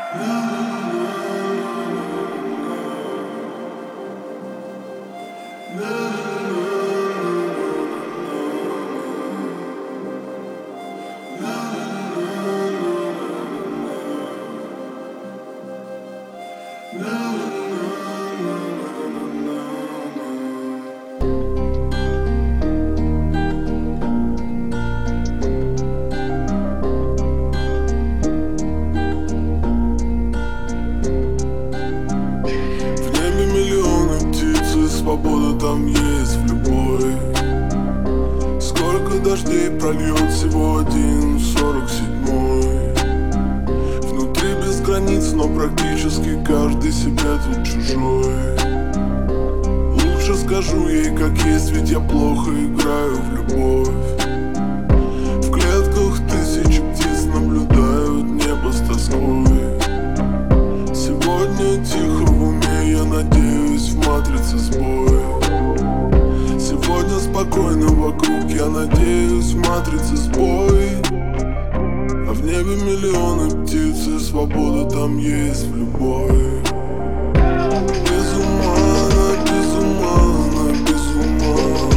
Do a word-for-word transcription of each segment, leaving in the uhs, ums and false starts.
Свобода там есть в любой. Сколько дождей прольет всего один сорок седьмой. Внутри без границ, но практически каждый себе тут чужой. Лучше скажу ей как есть, ведь я плохо играю в любовь. В клетках тысячи птиц наблюдают небо с тоской. Сегодня тихо в уме, я надеюсь, в матрице сбой. Сегодня спокойно вокруг, я надеюсь, в матрице сбой. А в небе миллионы птиц, и свобода там есть в любой. Без ума, она без ума, она без ума.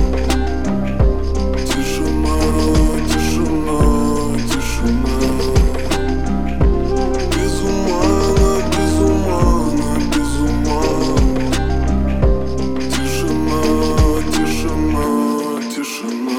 Тишина, тишина, тишина. Без ума, она без ума, она без ума. Тишина, тишина, тишина.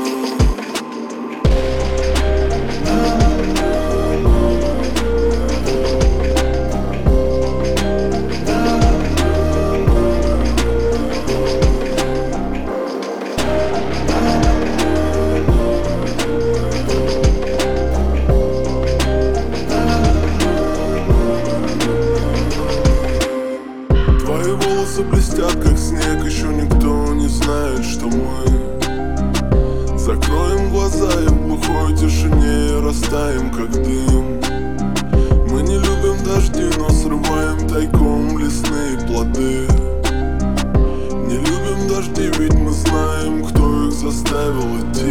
Твои волосы блестят, как снег, еще никто не знает, что мы закроем глаза и в глухой тишине растаем, как дым. Мы не любим дожди, но срываем тайком лесные плоды. Не любим дожди, ведь мы знаем, кто их заставил идти.